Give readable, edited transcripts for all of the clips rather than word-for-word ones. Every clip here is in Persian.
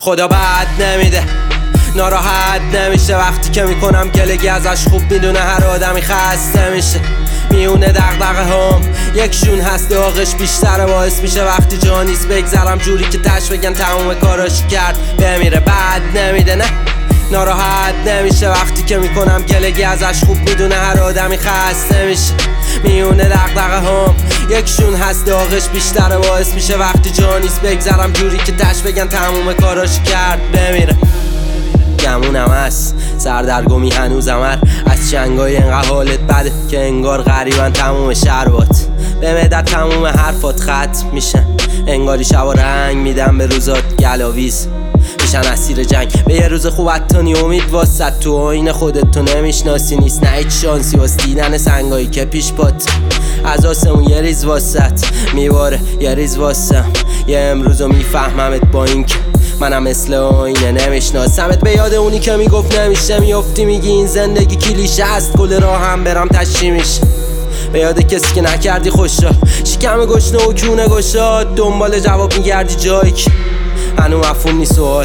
خدا بد نمیده، ناراحت نمیشه وقتی که میکنم گلگی ازش. خوب میدونه هر آدمی خسته میشه، میونه دغدغه هم یکشون هست، داغش بیشتره باعث میشه وقتی جا نیست بگذرم جوری که تش بگن تموم کاراش کرد بمیره. بد نمیده نه، ناراحت نمیشه وقتی که میکنم گلگی ازش. خوب میدونه هر آدمی خسته میشه، میونه دغدغه هم یکشون هست، داغش بیشتره باعث میشه وقتی جا نیست بگذرم جوری که تش بگن تموم کاراش کرد بمیره. گمونم هست سردرگمی هنوزم از چنگای انقدر حالت بده که انگار غریبن تموم شربات به مدت تموم حرفات ختم میشن، انگاری شبا رنگ میدن به روزات گلاویز میشن اسیر جنگ. به یه روز خوب حتانی امید واسد، تو آین خودت تو نمیشناسی نیست نه هیچ شانسی واس دیدن سنگایی که پیش پات. از آسمون یه ریز واسد میباره یه ریز واسم، یه امروزو میفهممت با این که منم مثل آینه نمیشناسمت. به یاد اونی که میگفت نمیشه میافتی میگی این زندگی کلیشه است، کل راه هم برم تشی میشه. به یاد کسی که نکردی خوشا شکم گشنه و کونه گشاد، دنبال جواب میگردی جایی که هنو مفهوم نیست سوال.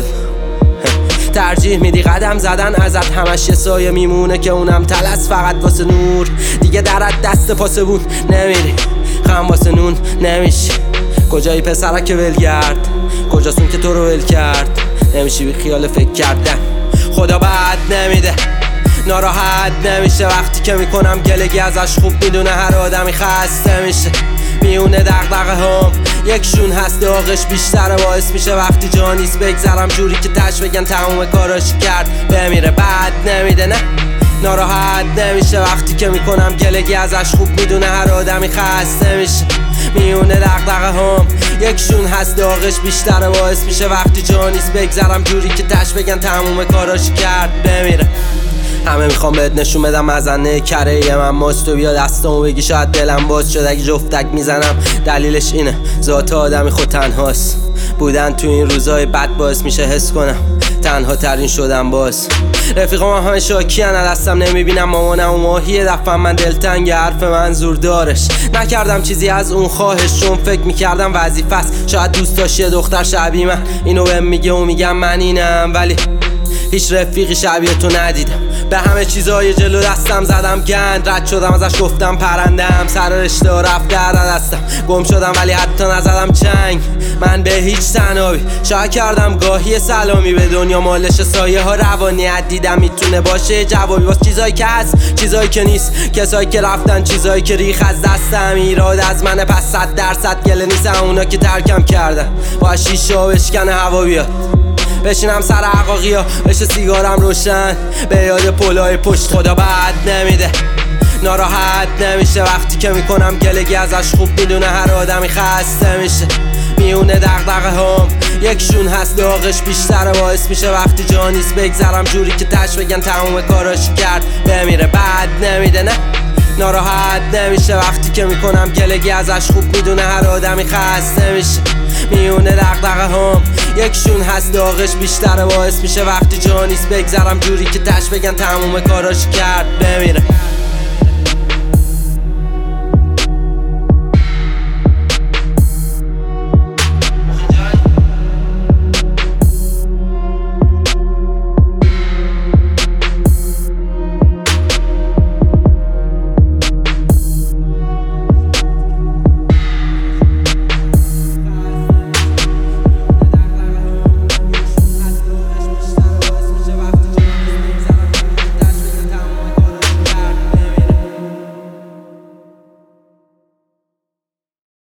ترجیح میدی قدم زدن ازت، همش یه سایه میمونه که اونم تلس فقط واسه نور. دیگه درت دست پاسبون نمیری، خم واسه نون نمیشی. کجایی پسرک که ولگرد، کجاستون که تو رو ول کرد، نمیشی بی خیال فکر کردن. خدا بد نمیده، ناراحت نمیشه وقتی که میکنم گلگی ازش. خوب میدونه هر آدمی خسته میشه، میونه دغدغه هم یکشون هست، داغش بیشتره باعث میشه وقتی جا نیست بگذرم جوری که تش بگن تموم کاراش کرد بمیره. بد نمیده نه، ناراحت نمیشه وقتی که میکنم گلگی ازش. خوب میدونه هر آدمی خسته میشه، میونه دغدغه هم یکشون هست، داغش بیشتره باعث میشه وقتی جا نیست بگذرم جوری که تش بگن تموم کاراش کرد بمیره. همه میخوام بهت نشون بدم مزنه کره من ماست، و بیا دستامو بگی شاید دلم باز شد اگه جفتک میزنم. دلیلش اینه ذات آدمی خود تنهاست، بودن تو این روزای بد باعث میشه حس کنم تنها ترین شدم باز. رفیقام همه شاکیان دستم نمیبینم، مامانم و ماهی دفعه من دلتنگ حرف من زور دارش. نکردم چیزی از اون خواهش چون فکر میکردم وظیفه است، شاید دوست داشت یه دختر شبیه من اینو بهم میگه و میگم من اینم، ولی هیچ رفیقی شبیه تو ندیدم. به همه چیزای جلو دستم زدم گند، رد شدم ازش گفتم پرندم، سر رشته و رفت در دستم گم شدم ولی حتی نزدم چنگ. من به هیچ تنابی شاید کردم گاهی سلامی به دنیا مالش سایه ها روانیت دیدم میتونه باشه جوابی واسه چیزایی که هست چیزایی که نیست، کسایی که رفتن چیزایی که ریخ از دستم. ایراد از منه پس 100% گله نیستم، اونا که ترکم کردن با شیشه بشکنه هوا بیاد بشینم سر عقاقیا بشه سیگارم روشن به یاد پلای پشت. خدا بد نمیده، ناراحت نمیشه وقتی که میکنم گلگی ازش. خوب میدونه هر آدمی خسته میشه، میونه دغدغه هم یکشون هست، داغش بیشتره باعث میشه وقتی جا نیست بگذرم جوری که تش بگن تموم کاراش کرد بمیره. بد نمیده نه، ناراحت نمیشه وقتی که میکنم گلگی ازش. خوب میدونه هر آدمی خسته میشه، میونه دغدغه هم یکشون هست، داغش بیشتره باعث میشه وقتی جا نیست بگذرم جوری که تش بگن تموم کاراش کرد بمیره.